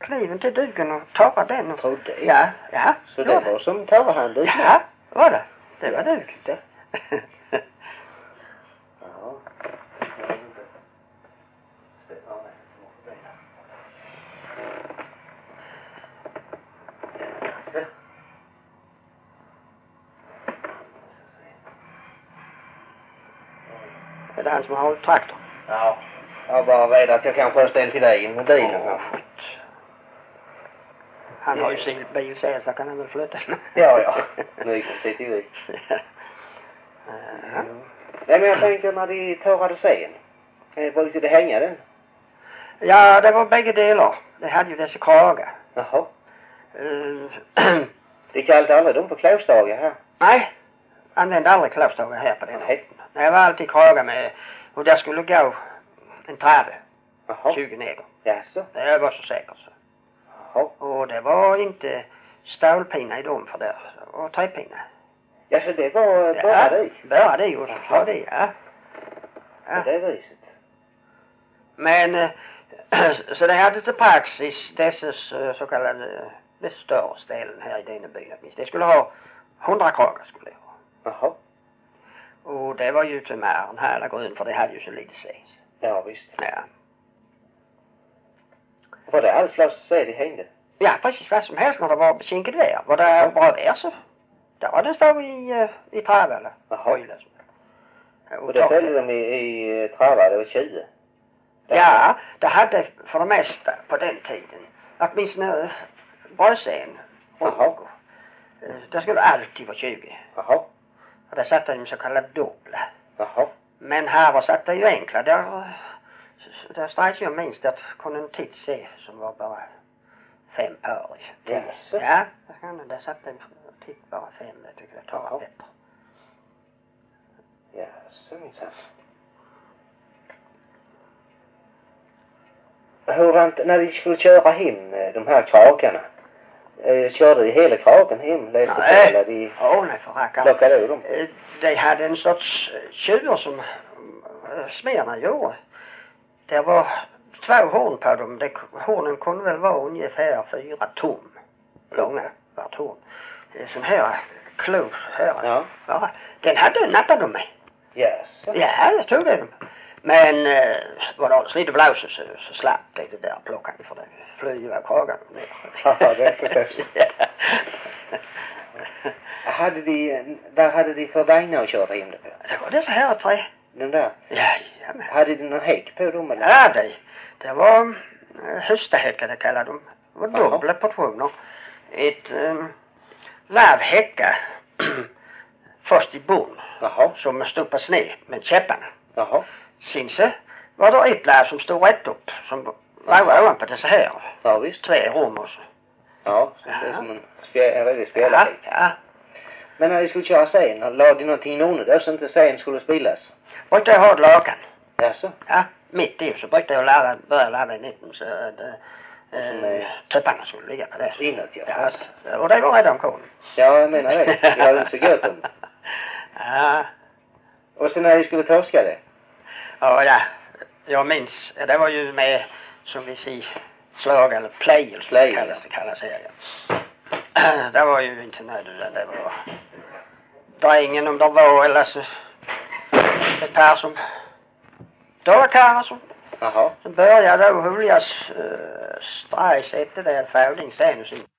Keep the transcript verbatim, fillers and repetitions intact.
kniven till duken och torrade den. Och... Trodde det? Ja, ja. Så det var som torrhandel? Ja, var det. Det var duk. Det. Ja. Är det han som har hållit traktor? Ja. Jag bara vet att jag kanske har ställt till dig med bilen. Åh, han har ju sin bil sen så kan han väl flytta. Ja, ja. Nu sitter vi. Ja. Nej, men jag tänkte när de torrade sen. Brukade det hänga den? Ja, det var bägge delar. Det hade ju dessa kragar. Jaha. Uh, Det kallade aldrig dem på klåsdagar här? nej, använde aldrig klåsdagar här på den. Nej. Nej, jag var alltid kragar med, och där skulle gå en trave. Jaha. tjugo neger. Jaså? Det var så säkert så. Jaha. Och det var inte stålpina i dem för det. Och träpina. Ja, så det var bara ja, det? Bara det och så sa det, ja. Ja. På det viset. Men, äh, så det hade till praxis dessa så kallade, det större ställen här i denna byn. Det skulle ha hundra kragar skulle det ha. Jaha. Och det var ju till Mären här eller grön för det hade ju så lite ses. Ja, visst. Ja. Var det alls slags så det hängde? Ja, precis vad som helst när det var bekinket där. Var det bra där så, där var det stod i, i träv eller? Jaha. Och, och det ställde de i, i träva, det var tjugo? Ja, det hade för det mesta på den tiden. Åtminstone brödsen. Jaha. Det skulle alltid vara tjugo. Jaha. Och där satt de så kallade dubbla. Jaha. Men här var satt det ju enkla. Där, där sträckte jag minst att kunde en titt se som var bara fem par i. Yes. Ja, där satt det titt bara fem. Det tycker jag tar bättre. Ja, så minsann. Hur var det när de skulle köra hem de här kragarna? Eh, körde de hela kragen hem? Nej, nej. De... Oh, nej, för rackarn. Lockade ur dem? De hade en sorts tjuvar som äh, smerna gjorde. Det var två horn på dem. Det, hornen kunde väl vara ungefär fyra tom långa vart horn. Sån här klo här. Ja. Ja. Den hade nappade de med. Yes. Ja, jag tog det. Men äh, var det alldeles lite blåsigt så, så slapp det det där plockan för det flög av kragen ner. Ja, det är förstås. Hade de, där hade de för vagnar att köra in det på? Det var det så här tre. Den där? Ja, ja. Men. Hade de någon häck på dem eller? Ja, det, det var äh, höstahäckar det kallar de. Det var dubbla portioner. Ett ähm, lavhäcka först i bon. Jaha. Som stoppas ner med käpparna. Jaha. Sen så var det ett lav som stod rätt upp. Som var ovanpå det så här. Ja, visst. Tre rum och så. Ja, så det är som en, spel, en redig spelare. Ja, ja. Men när de skulle köra sen, lade de någonting i där så inte sen skulle spelas? Brukade jag ha ett lakan. Jaså? Ja, mitt i så brukade jag lära, börja lära i nitten så att äh, tupparna skulle ligga på det. Inåt, ja. Ja, så, och det var redan kom. Ja, jag menar det. Jag har inte så gött om. Ja. Och sen när de skulle torska det? Ja, ja. Jag minns, det var ju med, som vi säger, slag eller play eller play, kallas det, kallas det, ja. Det var ju inte nödvändigt, det var drängen om det var, eller så ett par som dörrkarlar som Jaha. som började då huljas uh, strejs efter det fävling sen och sin